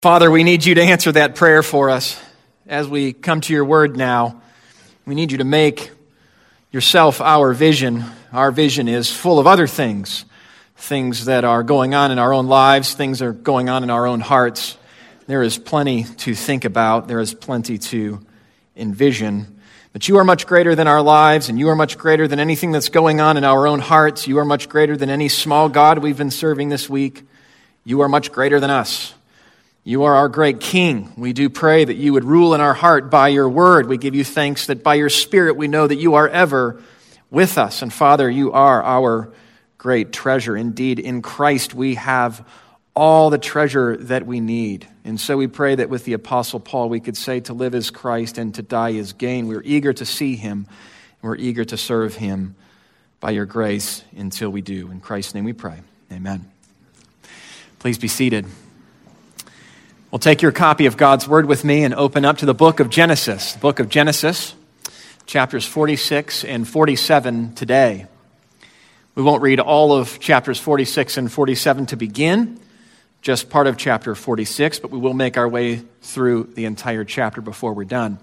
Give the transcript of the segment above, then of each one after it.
Father, we need you to answer that prayer for us as we come to your word now. We need you to make yourself our vision. Our vision is full of other things, things that are going on in our own lives, things that are going on in our own hearts. There is plenty to think about. There is plenty to envision. But you are much greater than our lives, and you are much greater than anything that's going on in our own hearts. You are much greater than any small god we've been serving this week. You are much greater than us. You are our great King. We do pray that you would rule in our heart by your word. We give you thanks that by your Spirit we know that you are ever with us. And Father, you are our great treasure. Indeed, in Christ we have all the treasure that we need. And so we pray that with the Apostle Paul we could say to live is Christ and to die is gain. We're eager to see him. We're eager to serve him by your grace until we do. In Christ's name we pray. Amen. Please be seated. Well, take your copy of God's Word with me and open up to the book of Genesis. The book of Genesis, chapters 46 and 47 today. We won't read all of chapters 46 and 47 to begin, just part of chapter 46, but we will make our way through the entire chapter before we're done.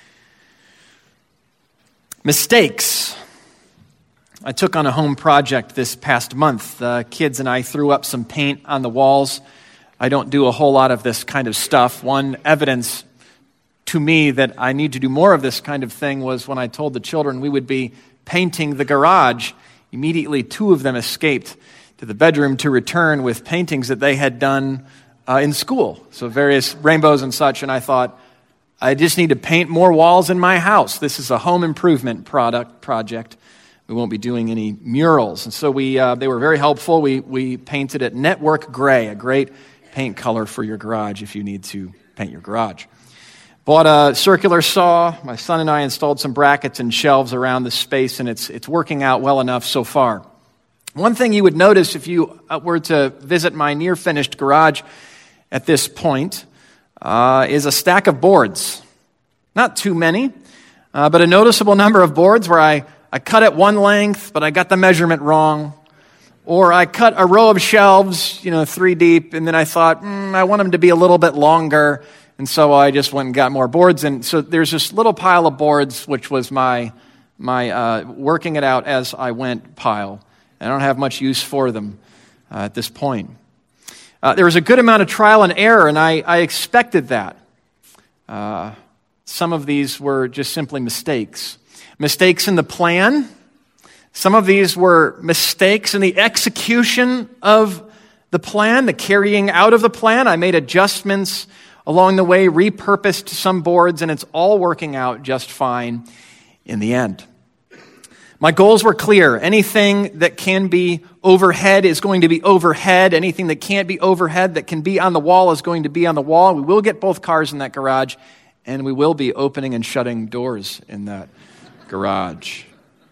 Mistakes. I took on a home project this past month. The kids and I threw up some paint on the walls. I don't do a whole lot of this kind of stuff. One evidence to me that I need to do more of this kind of thing was when I told the children we would be painting the garage. Immediately, two of them escaped to the bedroom to return with paintings that they had done in school. So various rainbows and such, and I thought, I just need to paint more walls in my house. This is a home improvement project. We won't be doing any murals. And so they were very helpful. We painted it network gray, a great paint color for your garage if you need to paint your garage. Bought a circular saw. My son and I installed some brackets and shelves around the space, and it's working out well enough so far. One thing you would notice if you were to visit my near-finished garage at this point is a stack of boards. Not too many, but a noticeable number of boards where I cut it one length, but I got the measurement wrong. Or I cut a row of shelves, 3 deep, and then I thought, I want them to be a little bit longer, and so I just went and got more boards. And so there's this little pile of boards, which was my working it out as I went pile. I don't have much use for them at this point. There was a good amount of trial and error, and I expected that. Some of these were just simply mistakes. Mistakes in the plan. Some of these were mistakes in the execution of the plan, the carrying out of the plan. I made adjustments along the way, repurposed some boards, and it's all working out just fine in the end. My goals were clear. Anything that can be overhead is going to be overhead. Anything that can't be overhead, that can be on the wall, is going to be on the wall. We will get both cars in that garage, and we will be opening and shutting doors in that garage.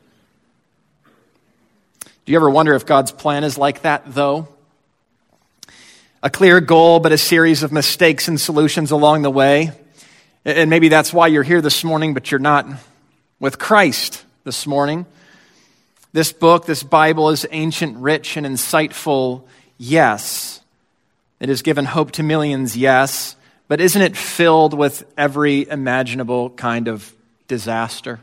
Do you ever wonder if God's plan is like that, though? A clear goal, but a series of mistakes and solutions along the way. And maybe that's why you're here this morning, but you're not with Christ this morning. This book, this Bible, is ancient, rich, and insightful, yes. It has given hope to millions, yes. But isn't it filled with every imaginable kind of disaster?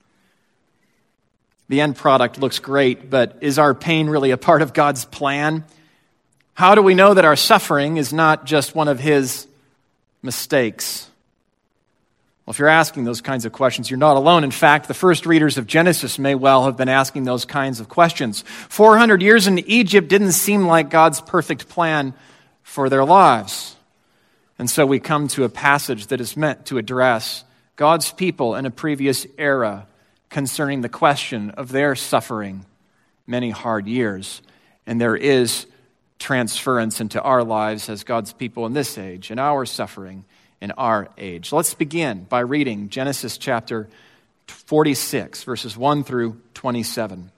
The end product looks great, but is our pain really a part of God's plan? How do we know that our suffering is not just one of his mistakes? Well, if you're asking those kinds of questions, you're not alone. In fact, the first readers of Genesis may well have been asking those kinds of questions. 400 years in Egypt didn't seem like God's perfect plan for their lives. And so we come to a passage that is meant to address God's people in a previous era concerning the question of their suffering many hard years. And there is transference into our lives as God's people in this age, in our suffering in our age. So let's begin by reading Genesis chapter 46, verses 1 through 27.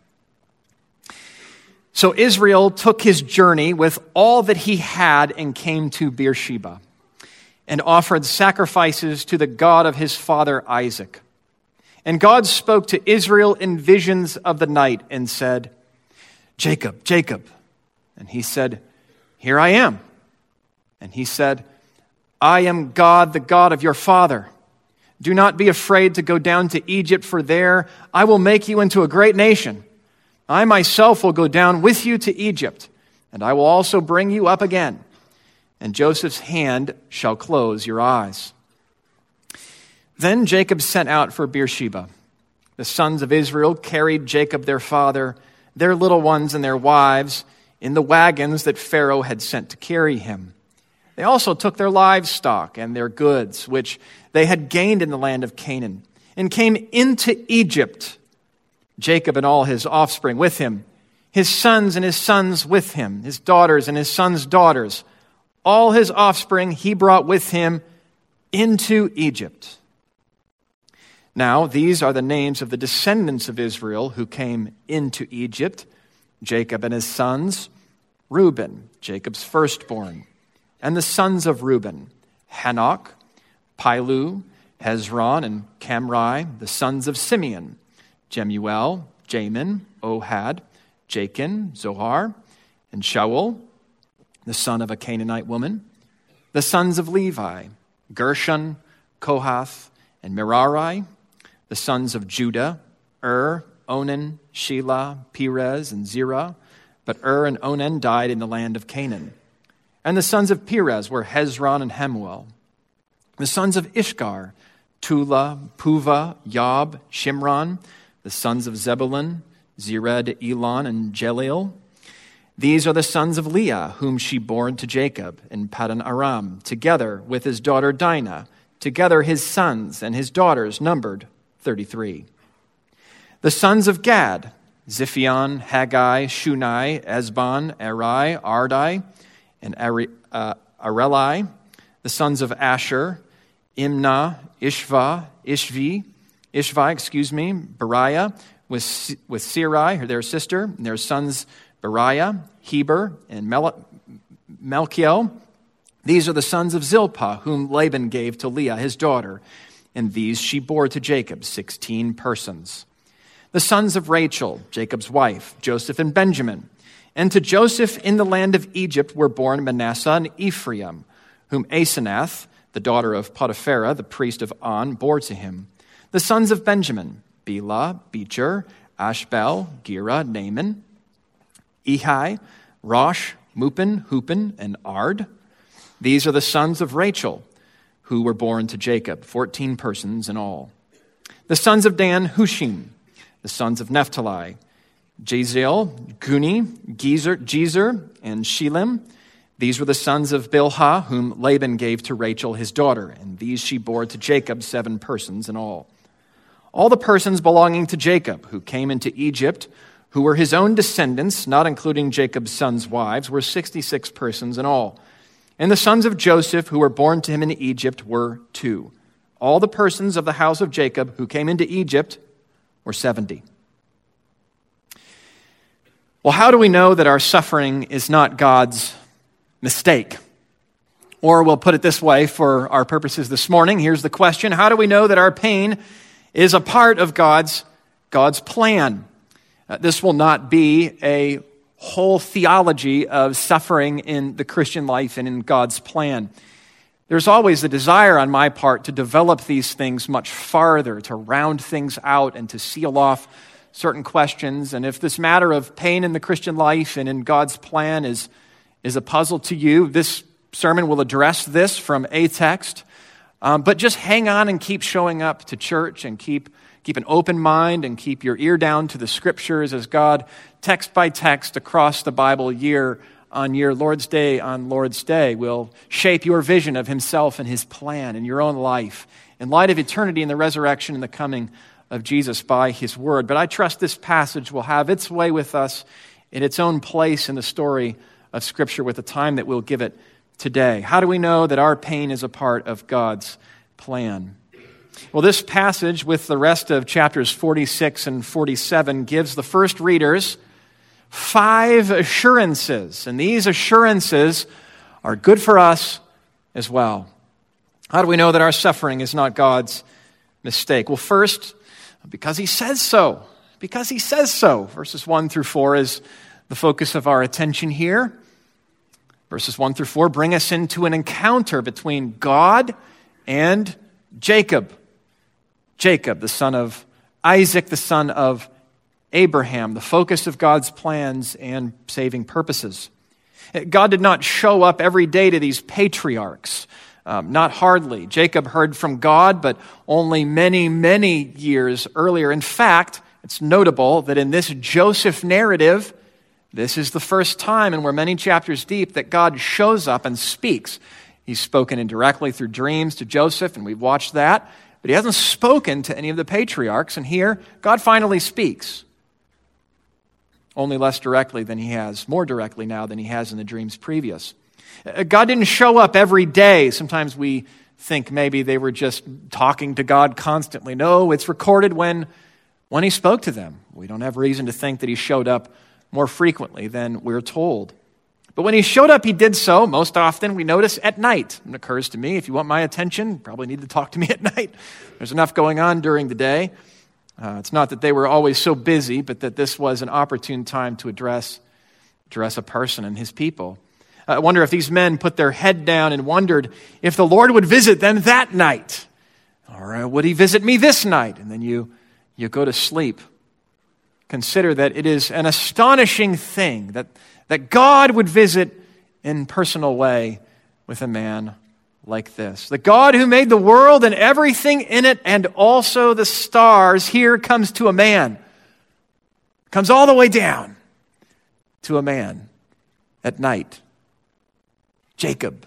So Israel took his journey with all that he had and came to Beersheba and offered sacrifices to the God of his father Isaac. And God spoke to Israel in visions of the night and said, Jacob, Jacob. And he said, Here I am. And he said, I am God, the God of your father. Do not be afraid to go down to Egypt, for there I will make you into a great nation. I myself will go down with you to Egypt, and I will also bring you up again. And Joseph's hand shall close your eyes." Then Jacob sent out for Beersheba. The sons of Israel carried Jacob their father, their little ones and their wives, in the wagons that Pharaoh had sent to carry him. They also took their livestock and their goods, which they had gained in the land of Canaan, and came into Egypt. Jacob and all his offspring with him, his sons and his sons with him, his daughters and his sons' daughters. All his offspring he brought with him into Egypt. Now, these are the names of the descendants of Israel who came into Egypt: Jacob and his sons, Reuben, Jacob's firstborn, and the sons of Reuben, Hanok, Pilu, Hezron, and Camri, the sons of Simeon, Jemuel, Jamin, Ohad, Jachin, Zohar, and Shaul, the son of a Canaanite woman, the sons of Levi, Gershon, Kohath, and Merari, the sons of Judah, Onan, Shelah, Perez, and Zerah. But and Onan died in the land of Canaan. And the sons of Perez were Hezron and Hamuel. The sons of Ishgar, Tula, Puva, Yob, Shimron. The sons of Zebulun, Zered, Elon, and Jaleel. These are the sons of Leah, whom she bore to Jacob in Paddan Aram, together with his daughter Dinah, together his sons and his daughters numbered 33. The sons of Gad, Ziphion, Haggai, Shunai, Ezbon, Eri, Ardai, and Areli. The sons of Asher, Imnah, Ishvi, Beriah, with Sarai, their sister, and their sons Beriah, Heber, and Melchiel. These are the sons of Zilpah, whom Laban gave to Leah, his daughter, and these she bore to Jacob, 16 persons. The sons of Rachel, Jacob's wife, Joseph and Benjamin. And to Joseph in the land of Egypt were born Manasseh and Ephraim, whom Asenath, the daughter of Potipharah, the priest of On, bore to him. The sons of Benjamin, Bela, Becher, Ashbel, Gera, Naaman, Ehi, Rosh, Mupin, Hupin, and Ard. These are the sons of Rachel, who were born to Jacob, 14 persons in all. The sons of Dan, Hushim. The sons of Naphtali, Jaziel, Guni, Jezer, and Shelim. These were the sons of Bilhah, whom Laban gave to Rachel his daughter, and these she bore to Jacob, 7 persons in all. All the persons belonging to Jacob who came into Egypt, who were his own descendants, not including Jacob's sons' wives, were 66 persons in all. And the sons of Joseph who were born to him in Egypt were 2. All the persons of the house of Jacob who came into Egypt were 70. Well, how do we know that our suffering is not God's mistake? Or we'll put it this way for our purposes this morning. Here's the question: how do we know that our pain is a part of God's plan? This will not be a whole theology of suffering in the Christian life and in God's plan. There's always a desire on my part to develop these things much farther, to round things out and to seal off certain questions. And if this matter of pain in the Christian life and in God's plan is a puzzle to you, this sermon will address this from a text. But just hang on and keep showing up to church and keep an open mind and keep your ear down to the scriptures as God, text by text across the Bible, year on year, Lord's Day on Lord's Day, will shape your vision of himself and his plan in your own life in light of eternity and the resurrection and the coming of Jesus by his word. But I trust this passage will have its way with us in its own place in the story of Scripture with the time that we'll give it today. How do we know that our pain is a part of God's plan? Well, this passage with the rest of chapters 46 and 47 gives the first readers 5 assurances, and these assurances are good for us as well. How do we know that our suffering is not God's mistake? Well, first, because he says so. Because he says so. Verses 1 through 4 is the focus of our attention here. Verses 1 through 4 bring us into an encounter between God and Jacob. Jacob, the son of Isaac, the son of Abraham, the focus of God's plans and saving purposes. God did not show up every day to these patriarchs, not hardly. Jacob heard from God, but only many, many years earlier. In fact, it's notable that in this Joseph narrative, this is the first time, and we're many chapters deep, that God shows up and speaks. He's spoken indirectly through dreams to Joseph, and we've watched that, but he hasn't spoken to any of the patriarchs, and here, God finally speaks. Only less directly than he has, more directly now than he has in the dreams previous. God didn't show up every day. Sometimes we think maybe they were just talking to God constantly. No, it's recorded when he spoke to them. We don't have reason to think that he showed up more frequently than we're told. But when he showed up, he did so, most often, we notice, at night. It occurs to me, if you want my attention, you probably need to talk to me at night. There's enough going on during the day. It's not that they were always so busy, but that this was an opportune time to address a person and his people. I wonder if these men put their head down and wondered if the Lord would visit them that night. Or would he visit me this night? And then you go to sleep. Consider that it is an astonishing thing that God would visit in personal way with a man like this. The God who made the world and everything in it and also the stars here comes to a man. Comes all the way down to a man at night. Jacob.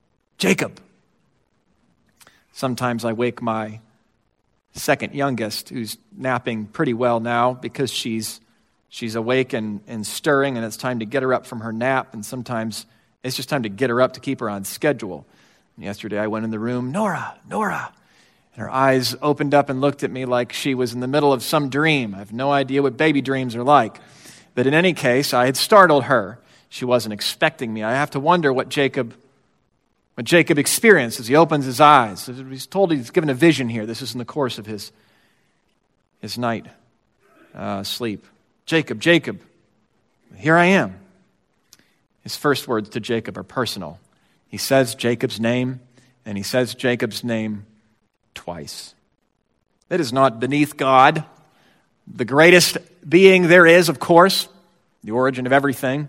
Sometimes I wake my second youngest, who's napping pretty well now because she's awake and stirring, and it's time to get her up from her nap, and sometimes it's just time to get her up to keep her on schedule. Yesterday I went in the room, Nora, and her eyes opened up and looked at me like she was in the middle of some dream. I have no idea what baby dreams are like. But in any case, I had startled her. She wasn't expecting me. I have to wonder what Jacob experienced as he opens his eyes. He's told he's given a vision here. This is in the course of his night sleep. Jacob, here I am. His first words to Jacob are personal. He says Jacob's name, and he says Jacob's name twice. It is not beneath God, the greatest being there is, of course, the origin of everything,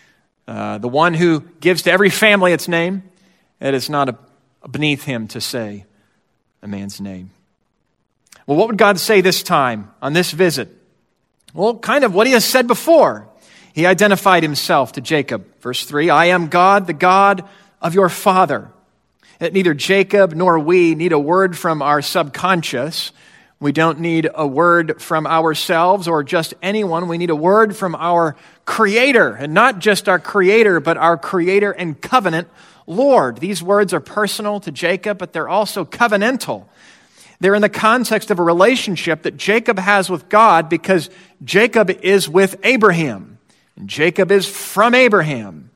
the one who gives to every family its name. It is not beneath him to say a man's name. Well, what would God say this time on this visit? Well, kind of what he has said before. He identified himself to Jacob. Verse 3, I am God, the God of your father. Neither Jacob nor we need a word from our subconscious. We don't need a word from ourselves or just anyone. We need a word from our Creator, and not just our Creator, but our Creator and covenant Lord. These words are personal to Jacob, but they're also covenantal. They're in the context of a relationship that Jacob has with God because Jacob is with Abraham. And Jacob is from Abraham,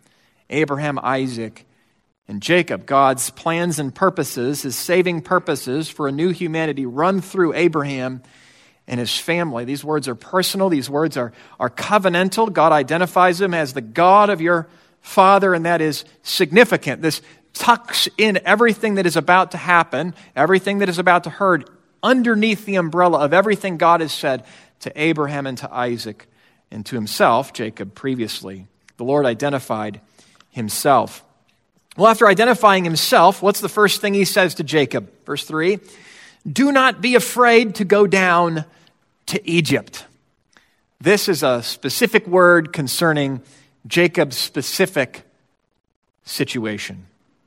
Isaac, and Jacob. God's plans and purposes, his saving purposes for a new humanity run through Abraham and his family. These words are personal. These words are covenantal. God identifies him as the God of your father, and that is significant. This tucks in everything that is about to happen, everything that is about to hurt, underneath the umbrella of everything God has said to Abraham and to Isaac and to himself, Jacob, previously. The Lord identified himself. Well, after identifying himself, what's the first thing he says to Jacob? Verse 3, do not be afraid to go down to Egypt. This is a specific word concerning Jacob's specific situation.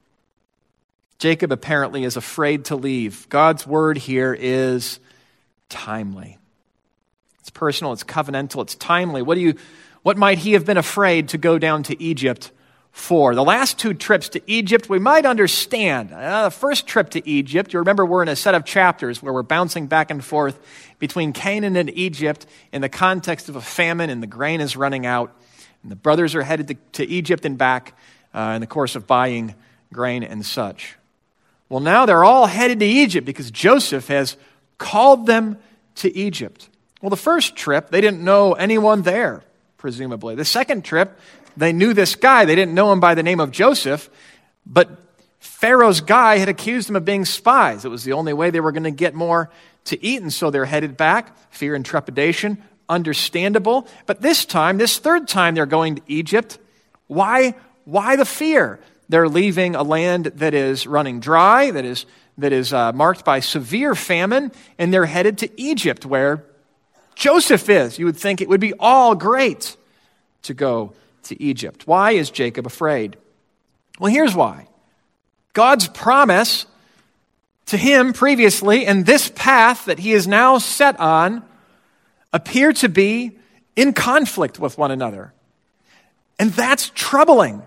Jacob apparently is afraid to leave. God's word here is timely. It's personal, it's covenantal, it's timely. What might he have been afraid to go down to Egypt for? The last two trips to Egypt, we might understand. The first trip to Egypt, you remember we're in a set of chapters where we're bouncing back and forth between Canaan and Egypt in the context of a famine, and the grain is running out, and the brothers are headed to Egypt and back in the course of buying grain and such. Well, now they're all headed to Egypt because Joseph has called them to Egypt. Well, the first trip, they didn't know anyone there, presumably. The second trip, They knew this guy. They didn't know him by the name of Joseph, but Pharaoh's guy had accused them of being spies. It was the only way they were going to get more to eat, and so they're headed back. Fear and trepidation, understandable. But this time, this third time they're going to Egypt, why the fear? They're leaving a land that is running dry, that is marked by severe famine, and they're headed to Egypt, where Joseph is. You would think it would be all great to go to Egypt. Why is Jacob afraid? Well, here's why. God's promise to him previously and this path that he is now set on appear to be in conflict with one another. And that's troubling.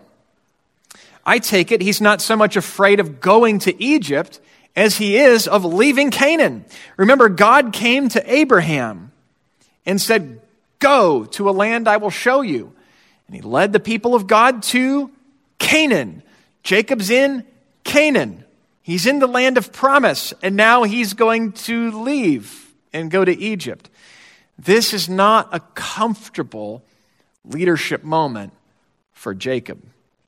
I take it he's not so much afraid of going to Egypt as he is of leaving Canaan. Remember, God came to Abraham and said, "Go to a land I will show you." And he led the people of God to Canaan. Jacob's in Canaan. He's in the land of promise, and now he's going to leave and go to Egypt. This is not a comfortable leadership moment for Jacob.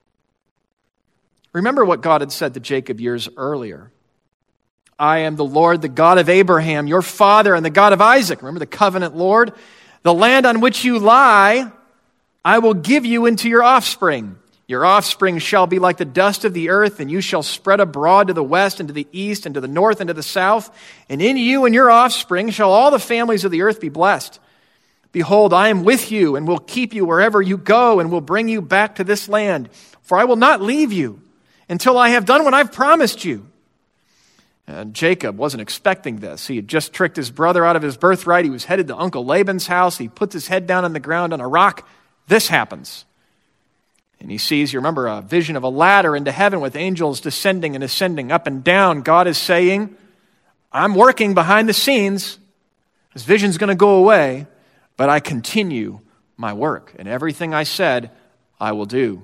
Remember what God had said to Jacob years earlier. "I am the Lord, the God of Abraham, your father, and the God of Isaac." Remember the covenant Lord? "The land on which you lie, I will give you into your offspring. Your offspring shall be like the dust of the earth, and you shall spread abroad to the west and to the east and to the north and to the south. And in you and your offspring shall all the families of the earth be blessed. Behold, I am with you and will keep you wherever you go and will bring you back to this land. For I will not leave you until I have done what I've promised you." And Jacob wasn't expecting this. He had just tricked his brother out of his birthright. He was headed to Uncle Laban's house. He puts his head down on the ground on a rock. This happens. And he sees, you remember, a vision of a ladder into heaven with angels descending and ascending up and down. God is saying, "I'm working behind the scenes. This vision's going to go away, but I continue my work. And everything I said, I will do."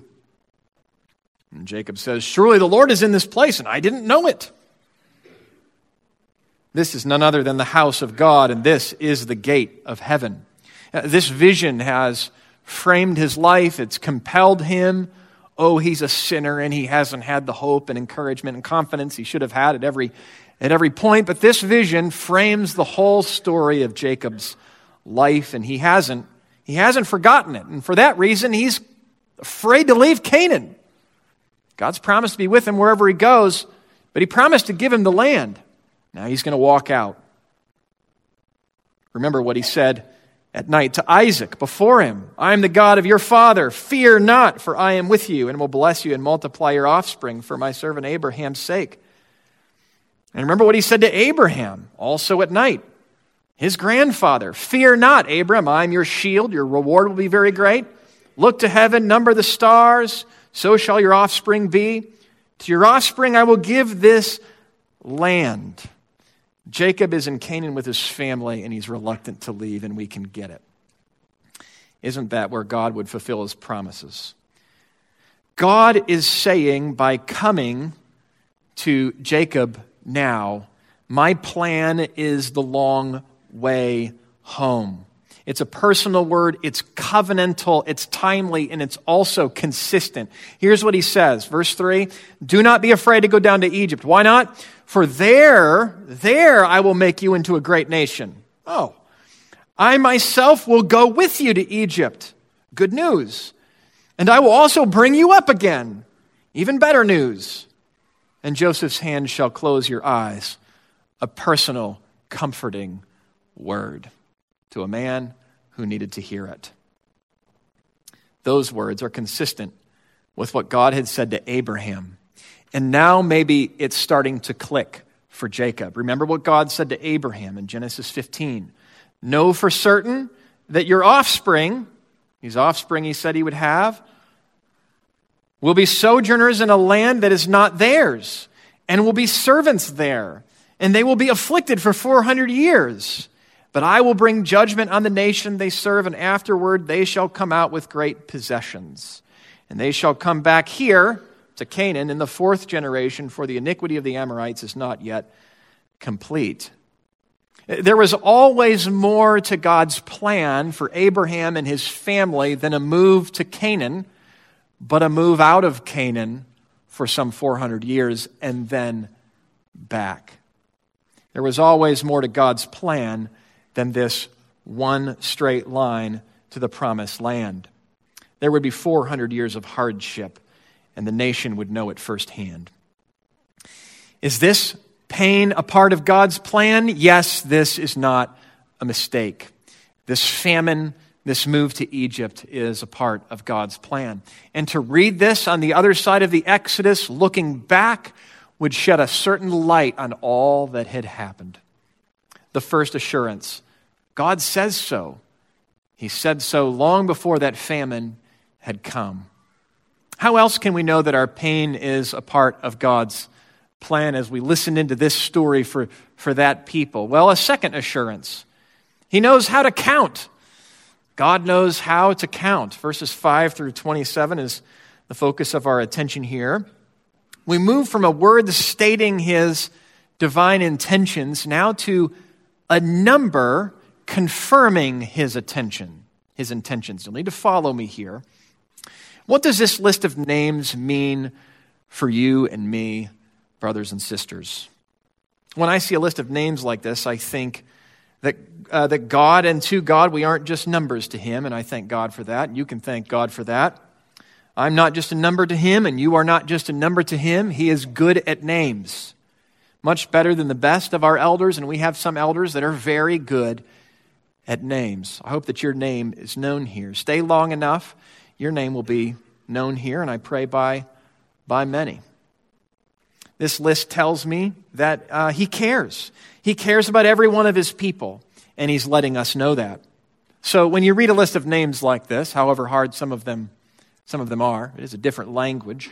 And Jacob says, "Surely the Lord is in this place, and I didn't know it." This is none other than the house of God, and this is the gate of heaven. This vision has framed his life. It's compelled him. Oh, he's a sinner, and he hasn't had the hope and encouragement and confidence he should have had at every point. But this vision frames the whole story of Jacob's life, and he hasn't forgotten it. And for that reason, he's afraid to leave Canaan. God's promised to be with him wherever he goes, but he promised to give him the land. Now he's going to walk out. Remember what he said at night to Isaac before him. "I am the God of your father. Fear not, for I am with you and will bless you and multiply your offspring for my servant Abraham's sake." And remember what he said to Abraham also at night, his grandfather. "Fear not, Abram, I am your shield. Your reward will be very great. Look to heaven, number the stars. So shall your offspring be. To your offspring I will give this land." Jacob is in Canaan with his family, and he's reluctant to leave, and we can get it. Isn't that where God would fulfill his promises? God is saying by coming to Jacob now, "My plan is the long way home." It's a personal word, it's covenantal, it's timely, and it's also consistent. Here's what he says, verse 3, "Do not be afraid to go down to Egypt." Why not? "For there I will make you into a great nation." Oh, "I myself will go with you to Egypt." Good news. "And I will also bring you up again." Even better news. "And Joseph's hand shall close your eyes." A personal, comforting word to a man who needed to hear it. Those words are consistent with what God had said to Abraham. And now maybe it's starting to click for Jacob. Remember what God said to Abraham in Genesis 15. "Know for certain that your offspring," these offspring he said he would have, "will be sojourners in a land that is not theirs, and will be servants there, and they will be afflicted for 400 years. But I will bring judgment on the nation they serve, and afterward they shall come out with great possessions. And they shall come back here to Canaan in the 4th generation, for the iniquity of the Amorites is not yet complete." There was always more to God's plan for Abraham and his family than a move to Canaan. but a move out of Canaan for some 400 years and then back. There was always more to God's plan than this one straight line to the promised land. There would be 400 years of hardship, and the nation would know it firsthand. Is this pain a part of God's plan? Yes, this is not a mistake. This famine, this move to Egypt is a part of God's plan. And to read this on the other side of the Exodus, looking back, would shed a certain light on all that had happened. The first assurance, God says so. He said so long before that famine had come. How else can we know that our pain is a part of God's plan as we listen into this story for that people? Well, a second assurance. He knows how to count. God knows how to count. Verses 5 through 27 is the focus of our attention here. We move from a word stating his divine intentions now to a number confirming his intentions. You'll need to follow me here. What does this list of names mean for you and me, brothers and sisters? When I see a list of names like this, I think that God, and to God, we aren't just numbers to him, and I thank God for that. You can thank God for that. I'm not just a number to him, and you are not just a number to him. He is good at names, much better than the best of our elders, and we have some elders that are very good at names. I hope that your name is known here. Stay long enough, your name will be known here, and I pray by many. This list tells me that he cares. He cares about every one of his people, and he's letting us know that. So when you read a list of names like this, however hard some of them are, it is a different language,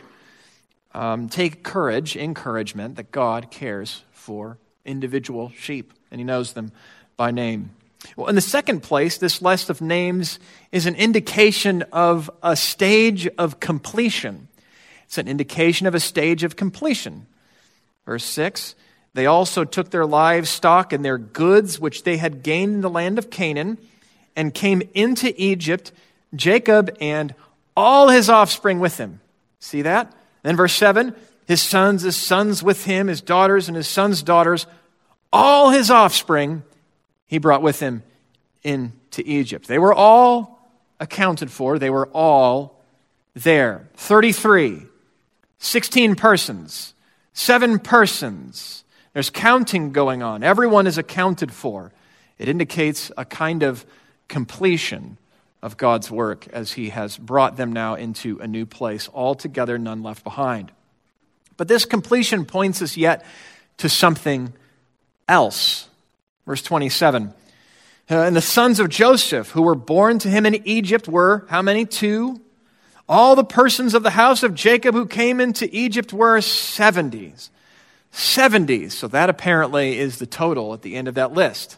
take encouragement that God cares for individual sheep, and he knows them by name. Well, in the second place, this list of names is an indication of a stage of completion. It's an indication of a stage of completion. Verse 6, they also took their livestock and their goods, which they had gained in the land of Canaan, and came into Egypt, Jacob and all his offspring with him. See that? Then verse 7, his sons with him, his daughters and his sons' daughters, all his offspring he brought with him into Egypt. They were all accounted for. They were all there. 33, 16 persons, 7 persons. There's counting going on. Everyone is accounted for. It indicates a kind of completion of God's work as he has brought them now into a new place, altogether none left behind. But this completion points us yet to something else. Verse 27, and the sons of Joseph who were born to him in Egypt were, how many? 2. All the persons of the house of Jacob who came into Egypt were 70. 70. So that apparently is the total at the end of that list.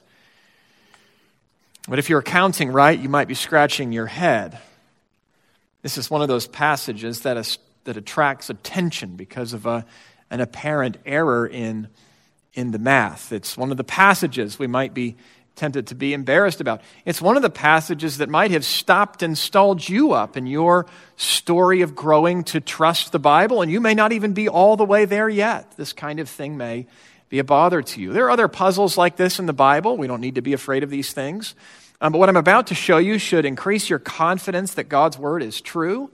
But if you're counting right, you might be scratching your head. This is one of those passages that attracts attention because of an apparent error in the math. It's one of the passages we might be tempted to be embarrassed about. It's one of the passages that might have stopped and stalled you up in your story of growing to trust the Bible, and you may not even be all the way there yet. This kind of thing may be a bother to you. There are other puzzles like this in the Bible. We don't need to be afraid of these things. But what I'm about to show you should increase your confidence that God's word is true.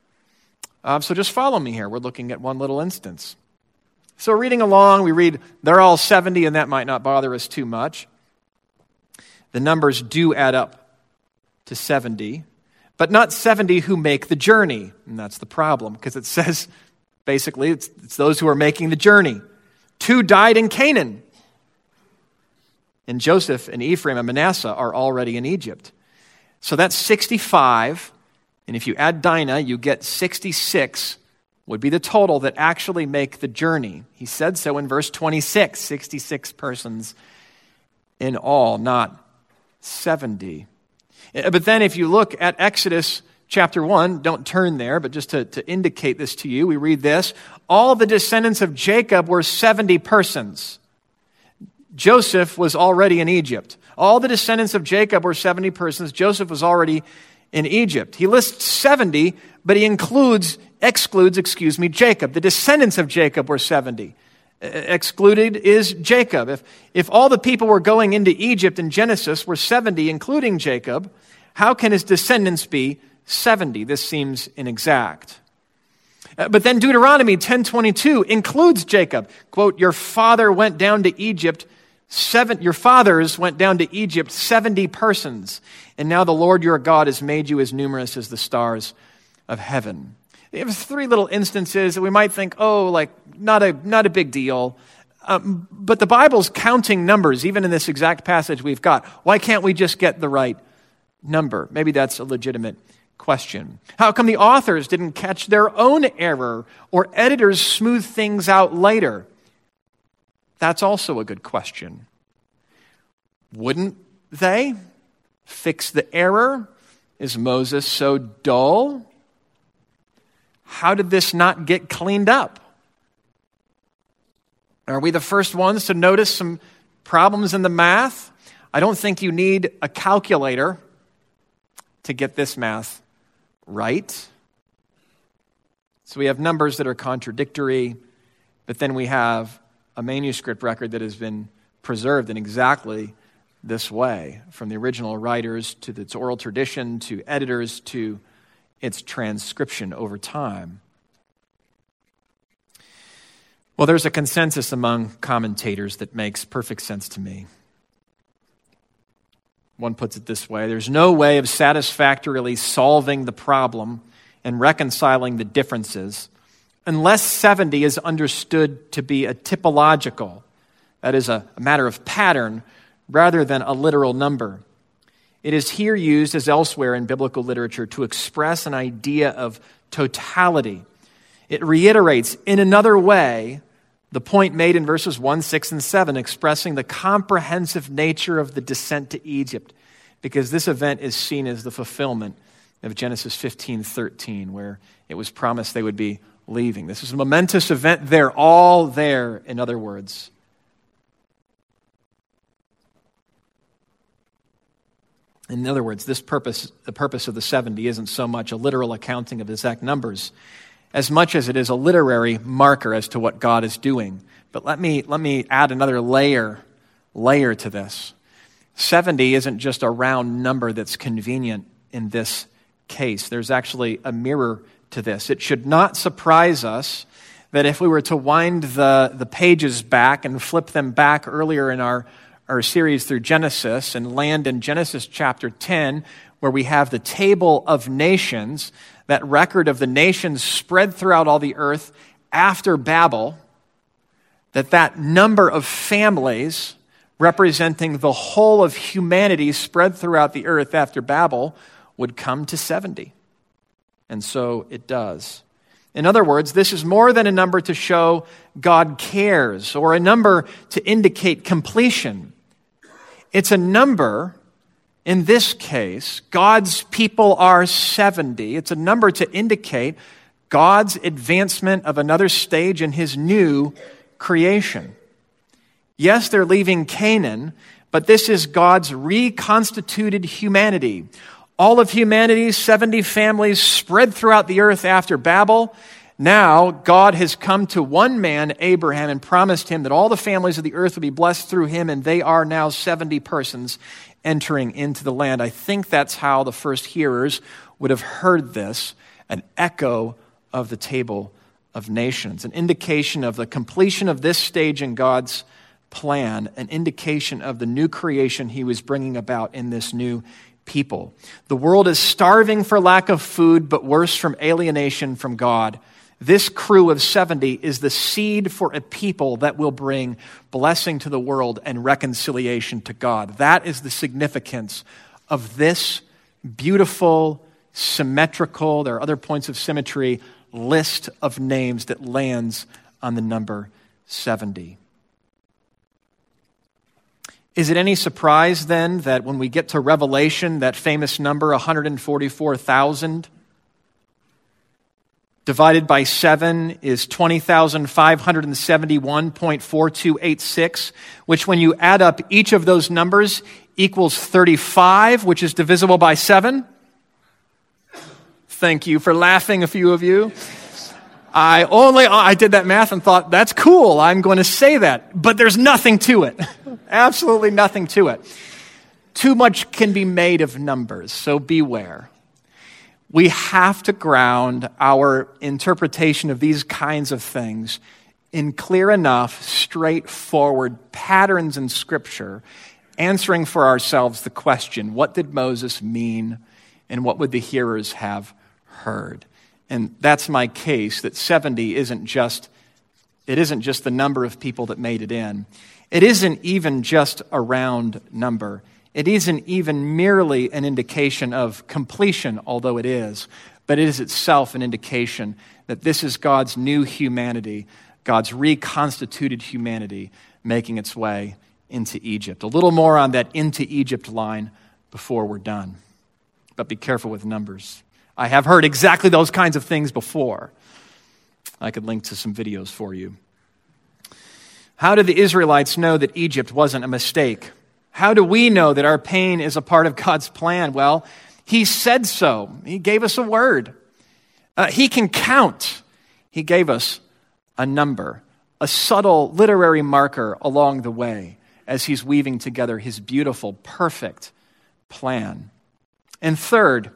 So just follow me here. We're looking at one little instance. So reading along, we read, they're all 70, and that might not bother us too much. The numbers do add up to 70, but not 70 who make the journey. And that's the problem, because it says, basically, it's those who are making the journey. 2 died in Canaan. And Joseph and Ephraim and Manasseh are already in Egypt. So that's 65, and if you add Dinah, you get 66 would be the total that actually make the journey. He said so in verse 26, 66 persons in all, not 70. But then if you look at Exodus chapter 1, don't turn there, but just to indicate this to you, we read this. All the descendants of Jacob were 70 persons. Joseph was already in Egypt. All the descendants of Jacob were 70 persons. Joseph was already in Egypt. He lists 70, but he excludes Jacob. The descendants of Jacob were 70. Excluded is Jacob. If all the people were going into Egypt in Genesis were 70, including Jacob, how can his descendants be 70? This seems inexact. But then Deuteronomy 10:22 includes Jacob. Quote, your fathers went down to Egypt 70 persons, and now the Lord your God has made you as numerous as the stars of heaven. We have three little instances that we might think, not a big deal. But the Bible's counting numbers, even in this exact passage we've got. Why can't we just get the right number? Maybe that's a legitimate question. How come the authors didn't catch their own error or editors smooth things out later? That's also a good question. Wouldn't they fix the error? Is Moses so dull? How did this not get cleaned up? Are we the first ones to notice some problems in the math? I don't think you need a calculator to get this math right. So we have numbers that are contradictory, but then we have a manuscript record that has been preserved in exactly this way, from the original writers to its oral tradition to editors to its transcription over time. Well, there's a consensus among commentators that makes perfect sense to me. One puts it this way: there's no way of satisfactorily solving the problem and reconciling the differences unless 70 is understood to be a typological, that is, a matter of pattern, rather than a literal number. It is here used, as elsewhere in biblical literature, to express an idea of totality. It reiterates in another way the point made in verses 1, 6, and 7, expressing the comprehensive nature of the descent to Egypt, because this event is seen as the fulfillment of Genesis 15:13, where it was promised they would be leaving. This is a momentous event. They're all there, in other words. In other words, the purpose of the 70 isn't so much a literal accounting of exact numbers as much as it is a literary marker as to what God is doing. But let me add another layer to this. 70 isn't just a round number that's convenient in this case. There's actually a mirror to this. It should not surprise us that if we were to wind the pages back and flip them back earlier in our series through Genesis and land in Genesis chapter 10, where we have the table of nations, that record of the nations spread throughout all the earth after Babel, that number of families representing the whole of humanity spread throughout the earth after Babel would come to 70. And so it does. In other words, this is more than a number to show God cares or a number to indicate completion. It's a number, in this case, God's people are 70. It's a number to indicate God's advancement of another stage in his new creation. Yes, they're leaving Canaan, but this is God's reconstituted humanity. All of humanity, 70 families spread throughout the earth after Babel. Now, God has come to one man, Abraham, and promised him that all the families of the earth would be blessed through him, and they are now 70 persons entering into the land. I think that's how the first hearers would have heard this, an echo of the table of nations, an indication of the completion of this stage in God's plan, an indication of the new creation he was bringing about in this new people. The world is starving for lack of food, but worse from alienation from God. This crew of 70 is the seed for a people that will bring blessing to the world and reconciliation to God. That is the significance of this beautiful, symmetrical, there are other points of symmetry, list of names that lands on the number 70. Is it any surprise then that when we get to Revelation, that famous number 144,000 divided by 7 is 20,571.4286, which when you add up each of those numbers equals 35, which is divisible by 7? Thank you for laughing, a few of you. I did that math and thought, that's cool, I'm going to say that. But there's nothing to it. Absolutely nothing to it. Too much can be made of numbers, so beware. We have to ground our interpretation of these kinds of things in clear enough, straightforward patterns in Scripture, answering for ourselves the question, what did Moses mean, and what would the hearers have heard? And that's my case, that 70 isn't just the number of people that made it in. It isn't even just a round number. It isn't even merely an indication of completion, although it is, but it is itself an indication that this is God's new humanity, God's reconstituted humanity making its way into Egypt. A little more on that into Egypt line before we're done. But be careful with numbers. I have heard exactly those kinds of things before. I could link to some videos for you. How did the Israelites know that Egypt wasn't a mistake? How do we know that our pain is a part of God's plan? Well, He said so. He gave us a word. He can count. He gave us a number, a subtle literary marker along the way as He's weaving together His beautiful, perfect plan. And third,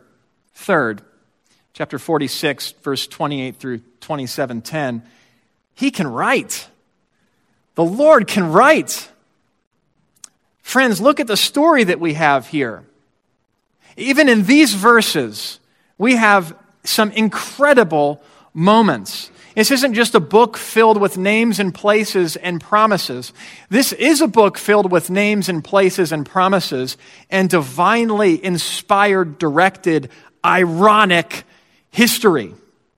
chapter 46, verse 28 through 27:10, He can write. The Lord can write. Friends, look at the story that we have here. Even in these verses, we have some incredible moments. This isn't just a book filled with names and places and promises. This is a book filled with names and places and promises and divinely inspired, directed, ironic history.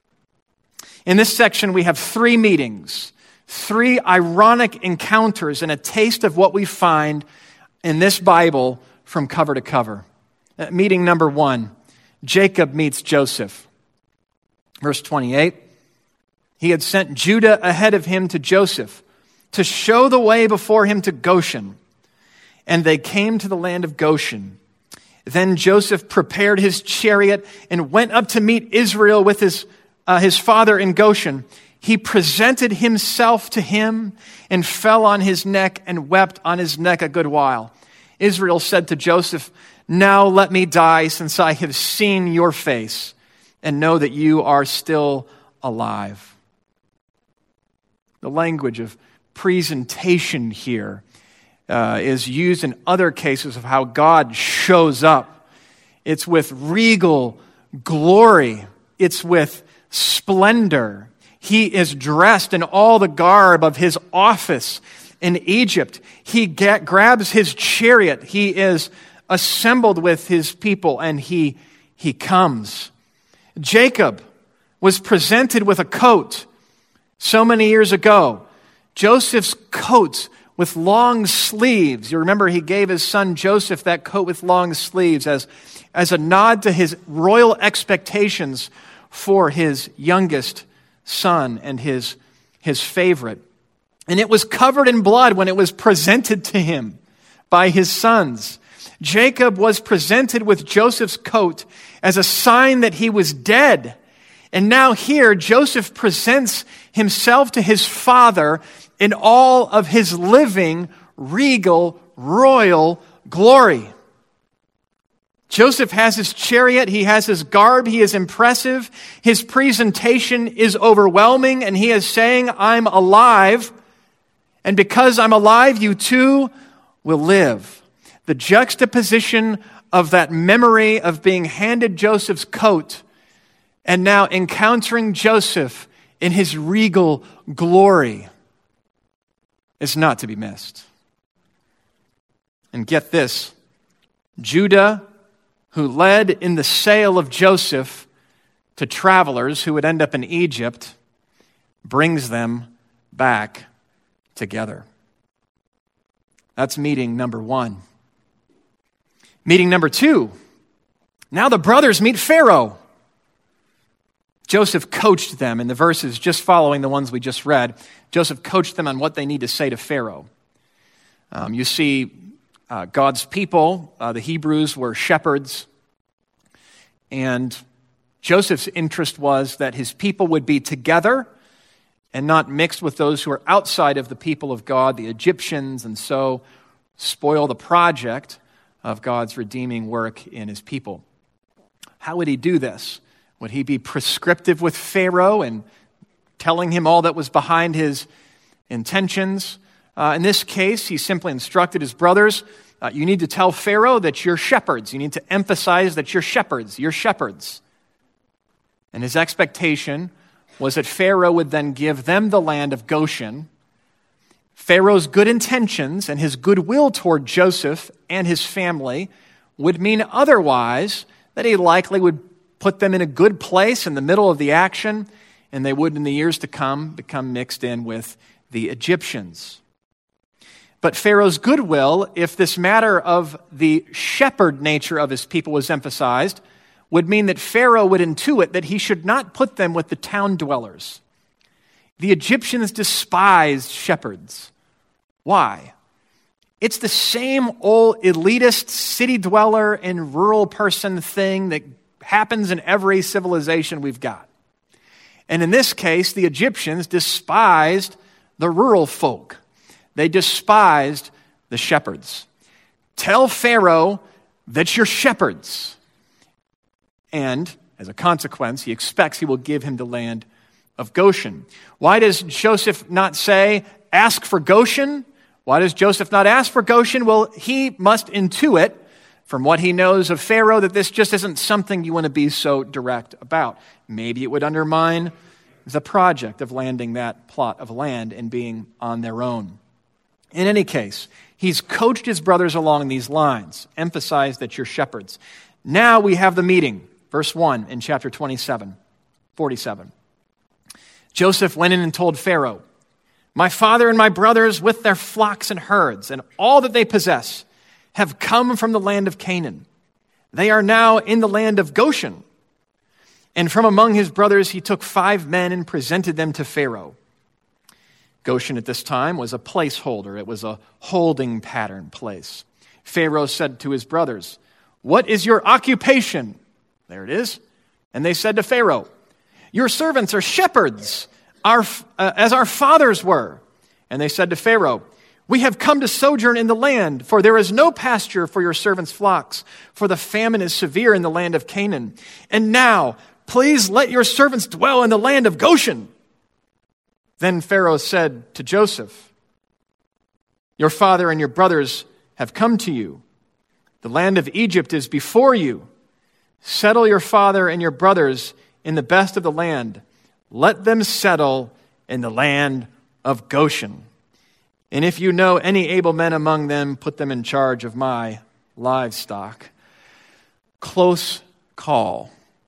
In this section, we have 3 meetings, 3 ironic encounters, and a taste of what we find in this Bible from cover to cover. Meeting number 1, Jacob meets Joseph. Verse 28, he had sent Judah ahead of him to Joseph to show the way before him to Goshen. And they came to the land of Goshen. Then Joseph prepared his chariot and went up to meet Israel with his father in Goshen. He presented himself to him and fell on his neck and wept on his neck a good while. Israel said to Joseph, "Now let me die, since I have seen your face and know that you are still alive." The language of presentation here is used in other cases of how God shows up. It's with regal glory. It's with splendor. He is dressed in all the garb of his office in Egypt. He grabs his chariot. He is assembled with his people, and he comes. Jacob was presented with a coat so many years ago. Joseph's coat with long sleeves. You remember he gave his son Joseph that coat with long sleeves as a nod to his royal expectations for his youngest son and his favorite. And it was covered in blood when it was presented to him by his sons. Jacob was presented with Joseph's coat as a sign that he was dead. And now here, Joseph presents himself to his father in all of his living, regal, royal glory. Joseph has his chariot, he has his garb, he is impressive, his presentation is overwhelming, and he is saying, "I'm alive, and because I'm alive, you too will live." The juxtaposition of that memory of being handed Joseph's coat and now encountering Joseph in his regal glory is not to be missed. And get this, Judah, who led in the sale of Joseph to travelers who would end up in Egypt, brings them back together. That's meeting number 1. Meeting number 2, now the brothers meet Pharaoh. Joseph coached them in the verses just following the ones we just read. Joseph coached them on what they need to say to Pharaoh. You see, God's people, the Hebrews, were shepherds. And Joseph's interest was that his people would be together and not mixed with those who are outside of the people of God, the Egyptians, and so spoil the project of God's redeeming work in his people. How would he do this? Would he be prescriptive with Pharaoh and telling him all that was behind his intentions? In this case, he simply instructed his brothers, you need to tell Pharaoh that you're shepherds. You need to emphasize that you're shepherds. You're shepherds. And his expectation was that Pharaoh would then give them the land of Goshen. Pharaoh's good intentions and his goodwill toward Joseph and his family would mean otherwise that he likely would put them in a good place in the middle of the action, and they would in the years to come become mixed in with the Egyptians. But Pharaoh's goodwill, if this matter of the shepherd nature of his people was emphasized, would mean that Pharaoh would intuit that he should not put them with the town dwellers. The Egyptians despised shepherds. Why? It's the same old elitist city dweller and rural person thing that happens in every civilization we've got. And in this case, the Egyptians despised the rural folk. They despised the shepherds. Tell Pharaoh that you're shepherds. And, as a consequence, he expects he will give him the land of Goshen. Why does Joseph not say, ask for Goshen? Why does Joseph not ask for Goshen? Well, he must intuit from what he knows of Pharaoh that this just isn't something you want to be so direct about. Maybe it would undermine the project of landing that plot of land and being on their own. In any case, he's coached his brothers along these lines, emphasized that you're shepherds. Now we have the meeting. Verse 1 in chapter 47. Joseph went in and told Pharaoh, my father and my brothers with their flocks and herds and all that they possess have come from the land of Canaan. They are now in the land of Goshen. And from among his brothers he took 5 men and presented them to Pharaoh. Goshen at this time was a placeholder. It was a holding pattern place. Pharaoh said to his brothers, what is your occupation? There it is. And they said to Pharaoh, your servants are shepherds, as our fathers were. And they said to Pharaoh, we have come to sojourn in the land, for there is no pasture for your servants' flocks, for the famine is severe in the land of Canaan. And now, please let your servants dwell in the land of Goshen. Then Pharaoh said to Joseph, your father and your brothers have come to you. The land of Egypt is before you. Settle your father and your brothers in the best of the land. Let them settle in the land of Goshen. And if you know any able men among them, put them in charge of my livestock. Close call.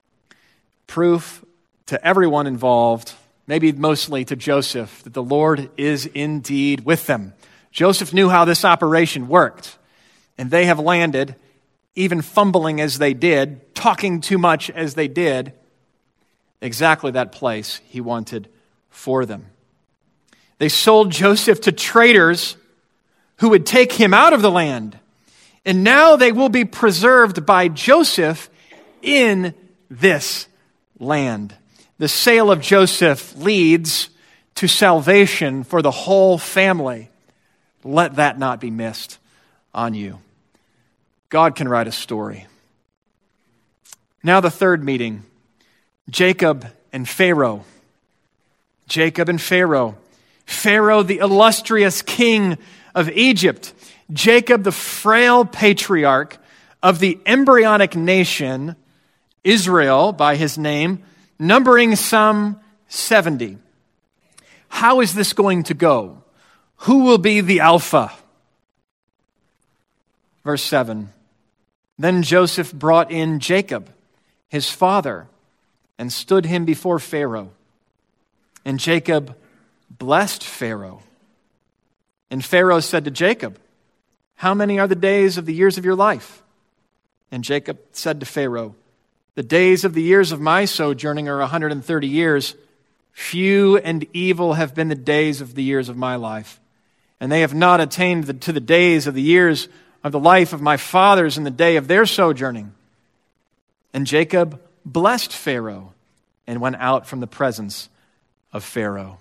Proof to everyone involved, maybe mostly to Joseph, that the Lord is indeed with them. Joseph knew how this operation worked, and they have landed, even fumbling as they did, talking too much as they did, exactly that place he wanted for them. They sold Joseph to traders who would take him out of the land, and now they will be preserved by Joseph in this land. The sale of Joseph leads to salvation for the whole family. Let that not be missed on you. God can write a story. Now the third meeting, Jacob and Pharaoh. Jacob and Pharaoh. Pharaoh, the illustrious king of Egypt. Jacob, the frail patriarch of the embryonic nation, Israel by his name, numbering some 70. How is this going to go? Who will be the Alpha? Verse 7. Then Joseph brought in Jacob, his father, and stood him before Pharaoh. And Jacob blessed Pharaoh. And Pharaoh said to Jacob, how many are the days of the years of your life? And Jacob said to Pharaoh, the days of the years of my sojourning are 130 years. Few and evil have been the days of the years of my life. And they have not attained to the days of the years of the life of my fathers in the day of their sojourning. And Jacob blessed Pharaoh and went out from the presence of Pharaoh.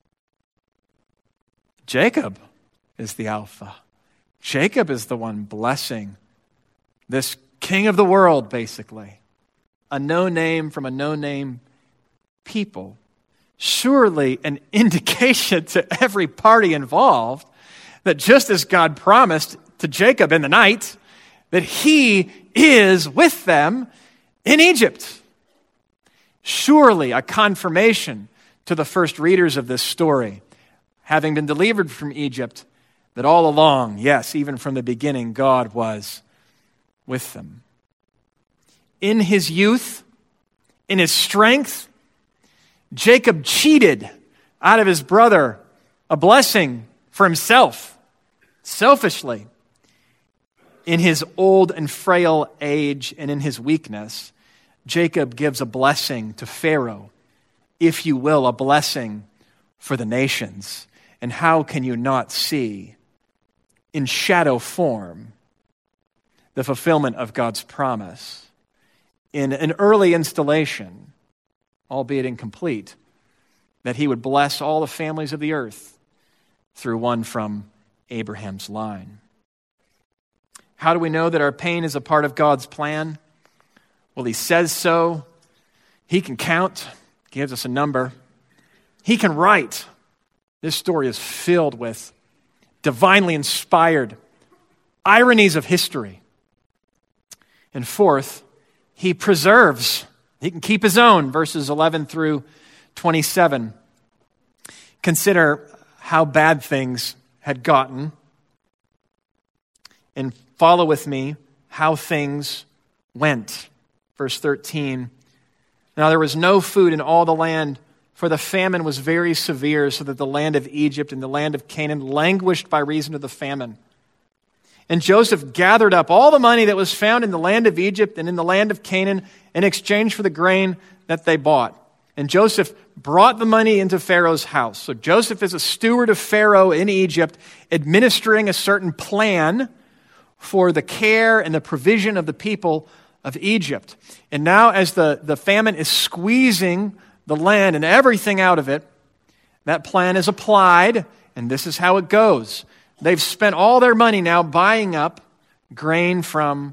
Jacob is the Alpha. Jacob is the one blessing this king of the world, basically. A no-name from a no-name people. Surely an indication to every party involved that just as God promised to Jacob in the night, that he is with them in Egypt. Surely a confirmation to the first readers of this story, having been delivered from Egypt, that all along, yes, even from the beginning, God was with them. In his youth, in his strength, Jacob cheated out of his brother a blessing for himself, selfishly. In his old and frail age and in his weakness, Jacob gives a blessing to Pharaoh, if you will, a blessing for the nations. And how can you not see, in shadow form, the fulfillment of God's promise in an early installation, albeit incomplete, that he would bless all the families of the earth through one from Abraham's line. How do we know that our pain is a part of God's plan? Well, he says so. He can count, gives us a number. He can write. This story is filled with divinely inspired ironies of history. And fourth, he preserves. He can keep his own, verses 11 through 27. Consider how bad things had gotten, and follow with me how things went. Verse 13. Now there was no food in all the land, for the famine was very severe, so that the land of Egypt and the land of Canaan languished by reason of the famine. And Joseph gathered up all the money that was found in the land of Egypt and in the land of Canaan in exchange for the grain that they bought. And Joseph brought the money into Pharaoh's house. So Joseph is a steward of Pharaoh in Egypt, administering a certain plan for the care and the provision of the people of Egypt. And now as the famine is squeezing the land and everything out of it, that plan is applied, and this is how it goes. They've spent all their money now buying up grain from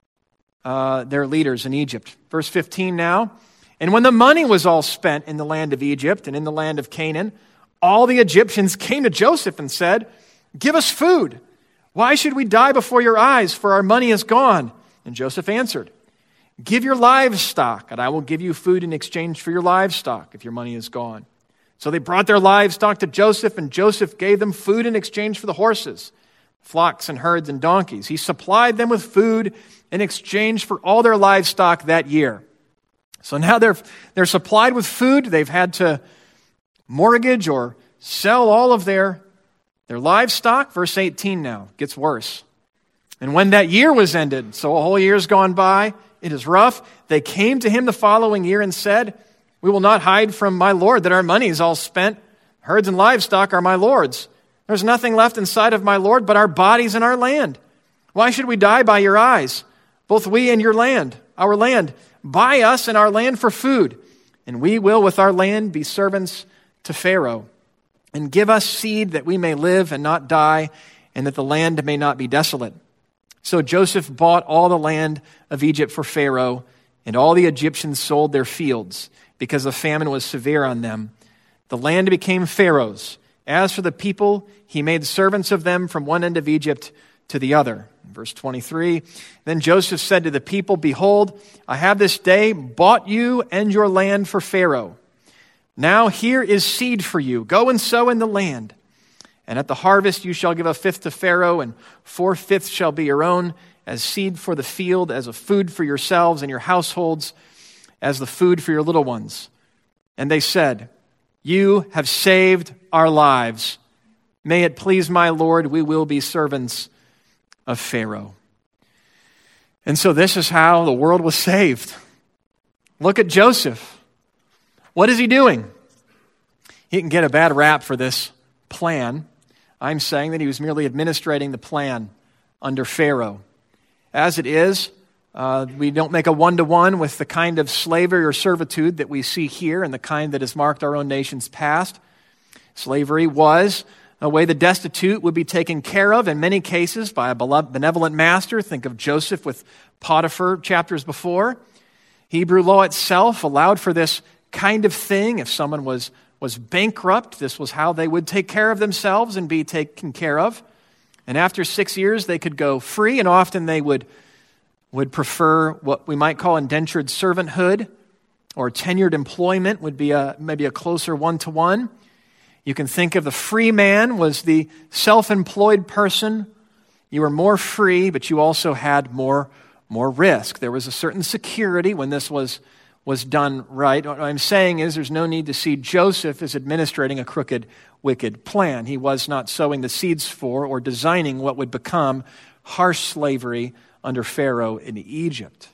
their leaders in Egypt. Verse 15 now. And when the money was all spent in the land of Egypt and in the land of Canaan, all the Egyptians came to Joseph and said, "Give us food. Why should we die before your eyes? For our money is gone." And Joseph answered, "Give your livestock, and I will give you food in exchange for your livestock if your money is gone." So they brought their livestock to Joseph, and Joseph gave them food in exchange for the horses, flocks and herds and donkeys. He supplied them with food in exchange for all their livestock that year. So now they're supplied with food. They've had to mortgage or sell all of their livestock. Verse 18 now gets worse. And when that year was ended, so a whole year's gone by, it is rough, they came to him the following year and said, "We will not hide from my Lord that our money is all spent. Herds and livestock are my Lord's. There's nothing left inside of my Lord but our bodies and our land. Why should we die by your eyes, both we and your land, our land? Buy us and our land for food, and we will with our land be servants to Pharaoh. And give us seed that we may live and not die, and that the land may not be desolate." So Joseph bought all the land of Egypt for Pharaoh, and all the Egyptians sold their fields, because the famine was severe on them. The land became Pharaoh's. As for the people, he made servants of them from one end of Egypt to the other. Verse 23, then Joseph said to the people, "Behold, I have this day bought you and your land for Pharaoh. Now here is seed for you. Go and sow in the land. And at the harvest you shall give a fifth to Pharaoh, and 4/5 shall be your own, as seed for the field, as a food for yourselves and your households, as the food for your little ones." And they said, "You have saved our lives. May it please my Lord, we will be servants of Pharaoh." And so this is how the world was saved. Look at Joseph. What is he doing? He can get a bad rap for this plan. I'm saying that he was merely administrating the plan under Pharaoh. As it is, We don't make a one-to-one with the kind of slavery or servitude that we see here and the kind that has marked our own nation's past. Slavery was a way the destitute would be taken care of in many cases by a benevolent master. Think of Joseph with Potiphar chapters before. Hebrew law itself allowed for this kind of thing. If someone was bankrupt, this was how they would take care of themselves and be taken care of. And after 6 years, they could go free, and often they would prefer what we might call indentured servanthood, or tenured employment would be maybe a closer one-to-one. You can think of the free man was the self-employed person. You were more free, but you also had more risk. There was a certain security when this was done right. What I'm saying is there's no need to see Joseph as administrating a crooked, wicked plan. He was not sowing the seeds for or designing what would become harsh slavery under Pharaoh in Egypt.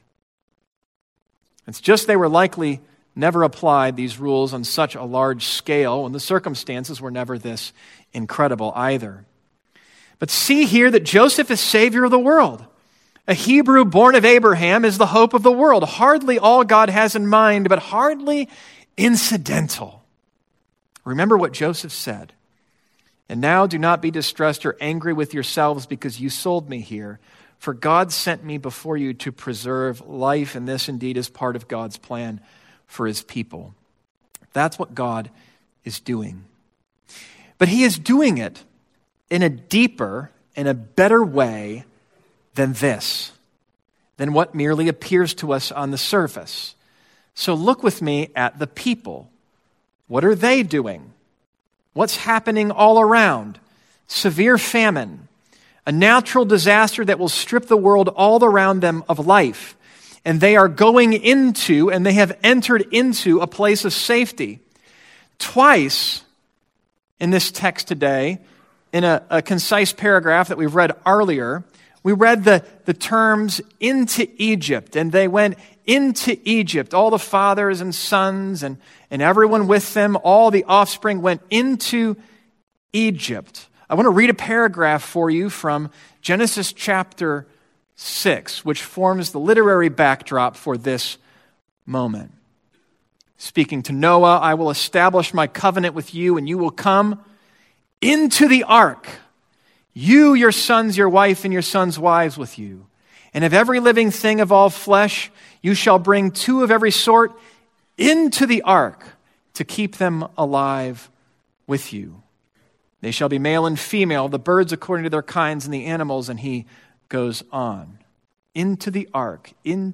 It's just they were likely never applied these rules on such a large scale, and the circumstances were never this incredible either. But see here that Joseph is Savior of the world. A Hebrew born of Abraham is the hope of the world. Hardly all God has in mind, but hardly incidental. Remember what Joseph said. And now do not be distressed or angry with yourselves because you sold me here. For God sent me before you to preserve life, and this indeed is part of God's plan for his people. That's what God is doing. But he is doing it in a deeper and a better way than this, than what merely appears to us on the surface. So look with me at the people. What are they doing? What's happening all around? Severe famine, a natural disaster that will strip the world all around them of life. And they are going into, and they have entered into a place of safety. Twice in this text today, in a concise paragraph that we've read earlier, we read the terms into Egypt, and they went into Egypt. All the fathers and sons and everyone with them, all the offspring went into Egypt. I want to read a paragraph for you from Genesis chapter 6, which forms the literary backdrop for this moment. Speaking to Noah, I will establish my covenant with you, and you will come into the ark. You, your sons, your wife, and your sons' wives with you. And of every living thing of all flesh, you shall bring 2 of every sort into the ark to keep them alive with you. They shall be male and female, the birds according to their kinds, and the animals, and he goes on. Into the ark,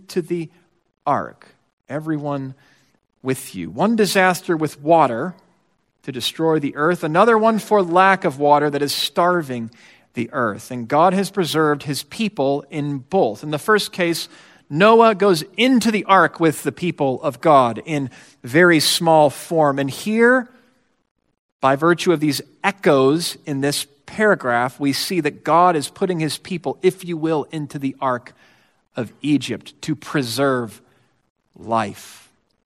everyone with you. One disaster with water to destroy the earth, another one for lack of water that is starving the earth. And God has preserved his people in both. In the first case, Noah goes into the ark with the people of God in very small form. And here, by virtue of these echoes in this paragraph, we see that God is putting his people, if you will, into the ark of Egypt to preserve life.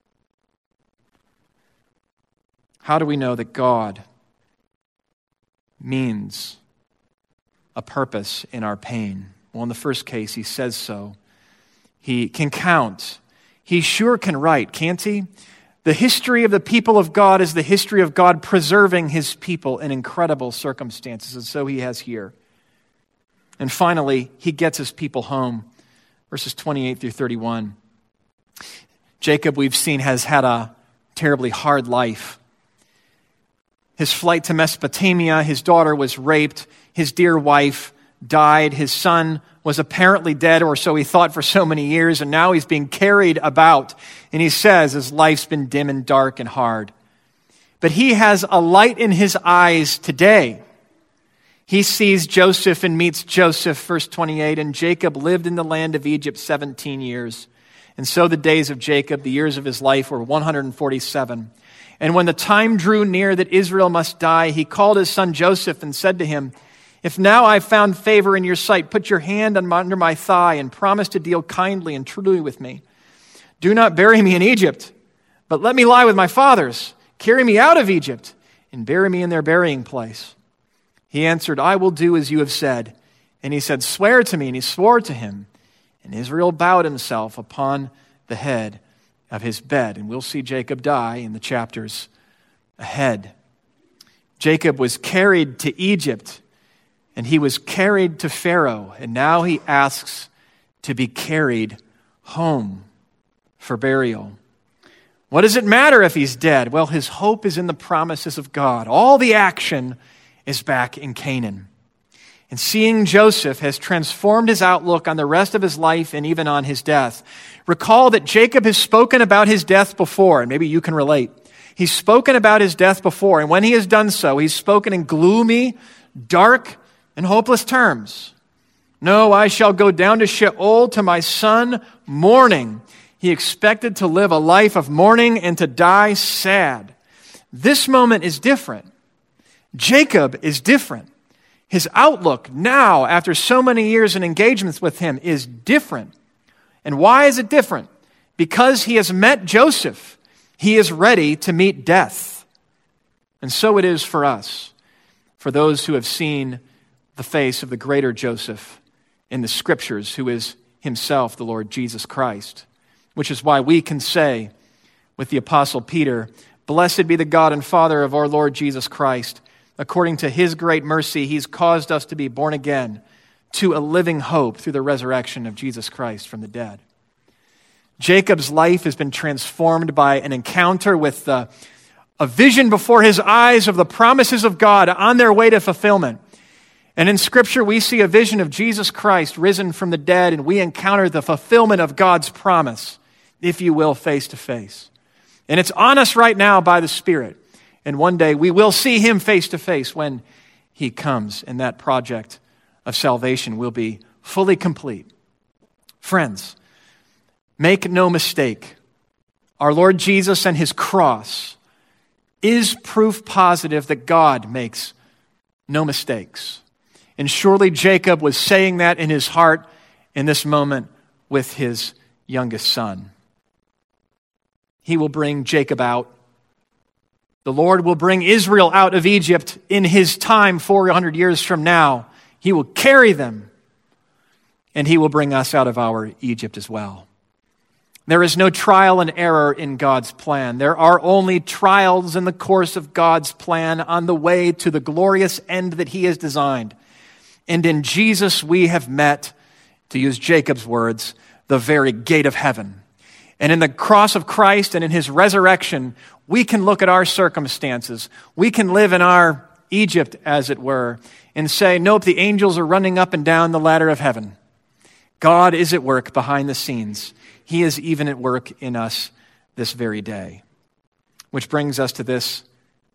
How do we know that God means a purpose in our pain? Well, in the first case, he says so. He can count. He sure can write, can't he? The history of the people of God is the history of God preserving his people in incredible circumstances, and so he has here. And finally, he gets his people home. Verses 28 through 31. Jacob, we've seen, has had a terribly hard life. His flight to Mesopotamia, his daughter was raped, his dear wife died, his son was apparently dead, or so he thought for so many years, and now he's being carried about. And he says his life's been dim and dark and hard. But he has a light in his eyes today. He sees Joseph and meets Joseph, verse 28, and Jacob lived in the land of Egypt 17 years. And so the days of Jacob, the years of his life, were 147. And when the time drew near that Israel must die, he called his son Joseph and said to him, if now I've found favor in your sight, put your hand under my thigh and promise to deal kindly and truly with me. Do not bury me in Egypt, but let me lie with my fathers. Carry me out of Egypt and bury me in their burying place. He answered, I will do as you have said. And he said, swear to me. And he swore to him. And Israel bowed himself upon the head of his bed. And we'll see Jacob die in the chapters ahead. Jacob was carried to Egypt, and he was carried to Pharaoh, and now he asks to be carried home for burial. What does it matter if he's dead? Well, his hope is in the promises of God. All the action is back in Canaan. And seeing Joseph has transformed his outlook on the rest of his life and even on his death. Recall that Jacob has spoken about his death before, and maybe you can relate. He's spoken about his death before, and when he has done so, he's spoken in gloomy, dark, and hopeless terms. No, I shall go down to Sheol to my son mourning. He expected to live a life of mourning and to die sad. This moment is different. Jacob is different. His outlook now, after so many years in engagements with him, is different. And why is it different? Because he has met Joseph. He is ready to meet death. And so it is for us, for those who have seen the face of the greater Joseph in the Scriptures, who is himself the Lord Jesus Christ. Which is why we can say with the Apostle Peter, "Blessed be the God and Father of our Lord Jesus Christ. According to his great mercy, he's caused us to be born again to a living hope through the resurrection of Jesus Christ from the dead." Jacob's life has been transformed by an encounter with a vision before his eyes of the promises of God on their way to fulfillment. And in Scripture, we see a vision of Jesus Christ risen from the dead, and we encounter the fulfillment of God's promise, if you will, face to face. And it's on us right now by the Spirit. And one day we will see him face to face when he comes, and that project of salvation will be fully complete. Friends, make no mistake, our Lord Jesus and his cross is proof positive that God makes no mistakes. And surely Jacob was saying that in his heart in this moment with his youngest son. He will bring Jacob out. The Lord will bring Israel out of Egypt in his time 400 years from now. He will carry them, and he will bring us out of our Egypt as well. There is no trial and error in God's plan. There are only trials in the course of God's plan on the way to the glorious end that he has designed. And in Jesus we have met, to use Jacob's words, the very gate of heaven. And in the cross of Christ and in his resurrection, we can look at our circumstances. We can live in our Egypt, as it were, and say, nope, the angels are running up and down the ladder of heaven. God is at work behind the scenes. He is even at work in us this very day. Which brings us to this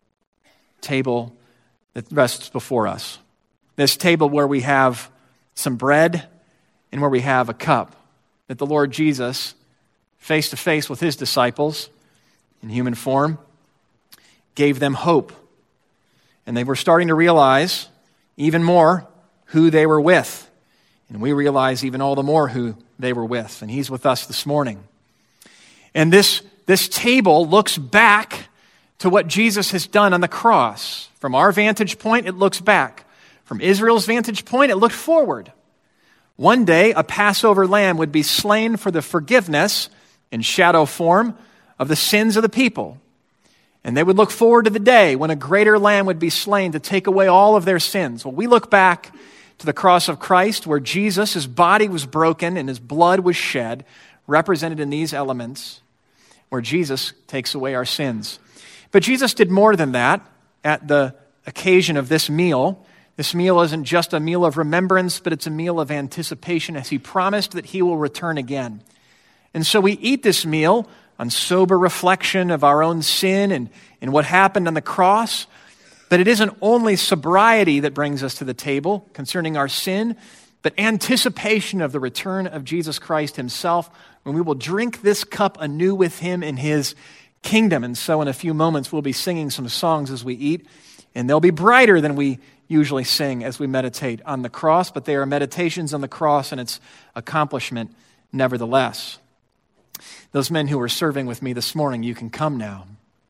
table that rests before us. This table where we have some bread and where we have a cup that the Lord Jesus, face to face with his disciples in human form, gave them hope. And they were starting to realize even more who they were with. And we realize even all the more who they were with. And he's with us this morning. And this table looks back to what Jesus has done on the cross. From our vantage point, it looks back. From Israel's vantage point, it looked forward. One day, a Passover lamb would be slain for the forgiveness in shadow form of the sins of the people. And they would look forward to the day when a greater lamb would be slain to take away all of their sins. Well, we look back to the cross of Christ where Jesus, his body was broken and his blood was shed, represented in these elements, where Jesus takes away our sins. But Jesus did more than that at the occasion of this meal. This meal isn't just a meal of remembrance, but it's a meal of anticipation as he promised that he will return again. And so we eat this meal on sober reflection of our own sin and what happened on the cross. But it isn't only sobriety that brings us to the table concerning our sin, but anticipation of the return of Jesus Christ himself, when we will drink this cup anew with him in his kingdom. And so in a few moments, we'll be singing some songs as we eat, and they'll be brighter than we usually sing as we meditate on the cross, but they are meditations on the cross and its accomplishment nevertheless. Those men who were serving with me this morning, you can come now.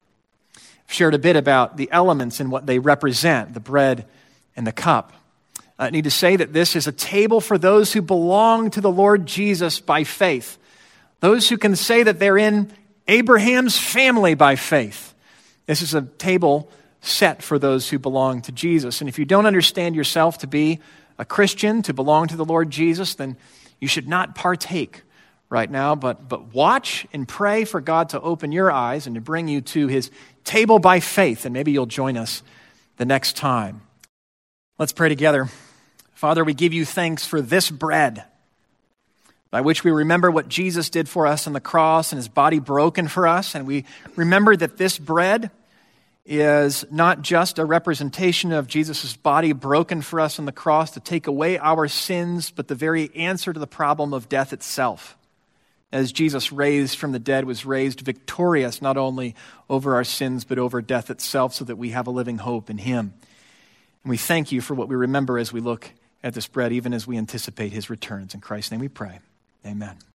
I've shared a bit about the elements and what they represent, the bread and the cup. I need to say that this is a table for those who belong to the Lord Jesus by faith. Those who can say that they're in Abraham's family by faith. This is a table set for those who belong to Jesus. And if you don't understand yourself to be a Christian, to belong to the Lord Jesus, then you should not partake right now, but watch and pray for God to open your eyes and to bring you to his table by faith, and maybe you'll join us the next time. Let's pray together. Father, we give you thanks for this bread, by which we remember what Jesus did for us on the cross and his body broken for us, and we remember that this bread is not just a representation of Jesus' body broken for us on the cross to take away our sins, but the very answer to the problem of death itself. As Jesus raised from the dead, was raised victorious not only over our sins, but over death itself, so that we have a living hope in him. And we thank you for what we remember as we look at this bread, even as we anticipate his returns. In Christ's name we pray. Amen.